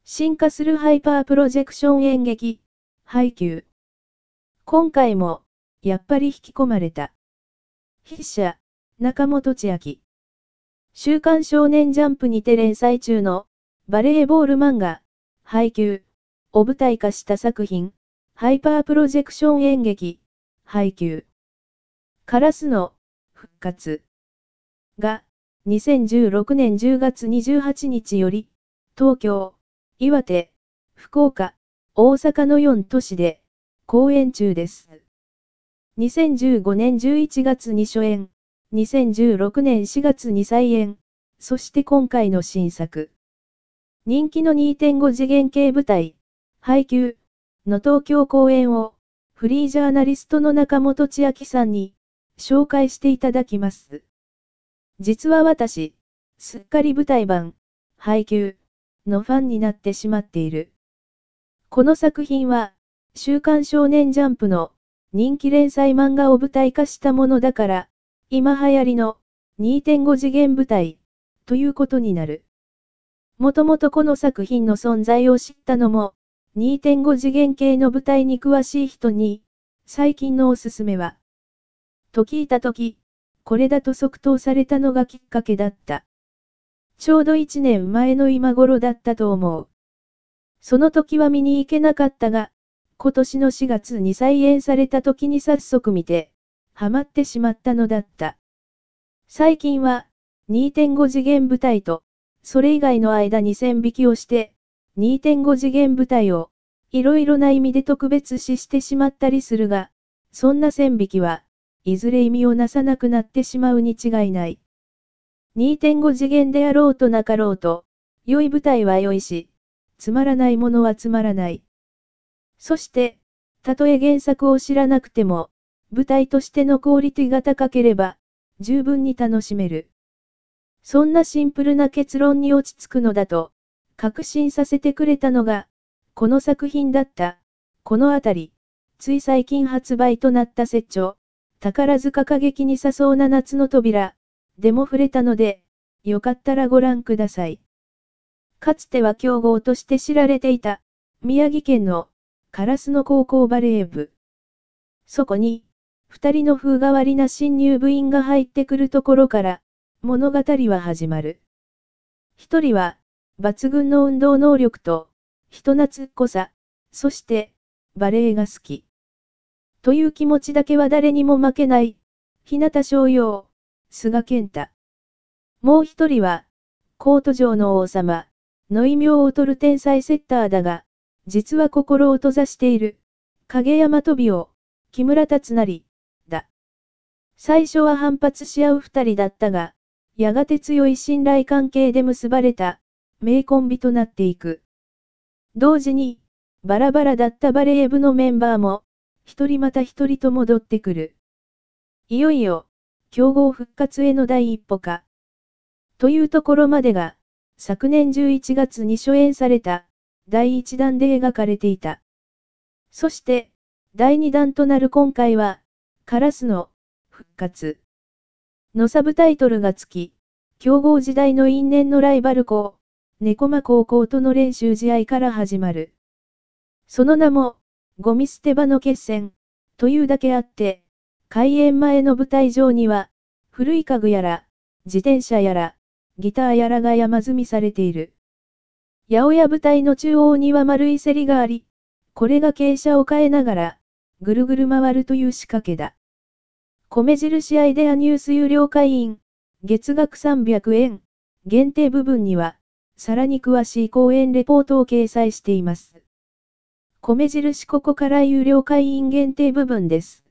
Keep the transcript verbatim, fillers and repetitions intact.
進化するハイパープロジェクション演劇、ハイキュー。今回も、やっぱり引き込まれた。筆者、中本千秋。週刊少年ジャンプにて連載中の、バレーボール漫画、ハイキューを舞台化した作品、ハイパープロジェクション演劇、ハイキュー。カラスの復活が、にせんじゅうろくねんじゅうがつにじゅうはちにちより、東京、岩手、福岡、大阪のよんとしで、公演中です。にせんじゅうごねんじゅういちがつに初演、にせんじゅうろくねんしがつに再演、そして今回の新作。人気の にてんご 次元系舞台、ハイキューの東京公演を、フリージャーナリストの中本千秋さんに、紹介していただきます。実は私、すっかり舞台版、ハイキューのファンになってしまっている。この作品は、週刊少年ジャンプの人気連載漫画を舞台化したものだから、今流行りの にてんご 次元舞台ということになる。もともとこの作品の存在を知ったのも、にてんご 次元系の舞台に詳しい人に、最近のおすすめは、と聞いたとき、これだと即答されたのがきっかけだった。ちょうどいちねんまえの今頃だったと思う。その時は見に行けなかったが、今年のしがつに再演された時に早速見て、ハマってしまったのだった。最近は、にてんご 次元舞台と、それ以外の間に線引きをして、にてんご 次元舞台を、いろいろな意味で特別視してしまったりするが、そんな線引きは、いずれ意味をなさなくなってしまうに違いない。にてんご 次元であろうとなかろうと、良い舞台は良いし、つまらないものはつまらない。そして、たとえ原作を知らなくても、舞台としてのクオリティが高ければ、十分に楽しめる。そんなシンプルな結論に落ち着くのだと、確信させてくれたのが、この作品だった。このあたり、つい最近発売となった拙著、宝塚歌劇に誘う七つの扉、でも触れたので、よかったらご覧ください。かつては強豪として知られていた、宮城県の、烏野高校バレー部。そこに、二人の風変わりな新入部員が入ってくるところから、物語は始まる。一人は、抜群の運動能力と、人懐っこさ、そして、バレーが好き。という気持ちだけは誰にも負けない、日向翔陽、菅健太。もう一人は、コート上の王様、の異名を取る天才セッターだが、実は心を閉ざしている、影山飛雄、木村達成、だ。最初は反発し合う二人だったが、やがて強い信頼関係で結ばれた、名コンビとなっていく。同時に、バラバラだったバレー部のメンバーも、一人また一人と戻ってくる。いよいよ、強豪復活への第一歩か。というところまでが、昨年じゅういちがつに初演された、だいいちだんで描かれていた。そして、だいにだんとなる今回は、カラスの復活のサブタイトルがつき、強豪時代の因縁のライバル校、猫間高校との練習試合から始まる。その名も、ゴミ捨て場の決戦、というだけあって、開演前の舞台上には、古い家具やら、自転車やら、ギターやらが山積みされている。八百屋舞台の中央には丸い競りがあり、これが傾斜を変えながら、ぐるぐる回るという仕掛けだ。米印アイデアニュース有料会員、月額さんびゃくえん、限定部分には、さらに詳しい講演レポートを掲載しています。米印ここから有料会員限定部分です。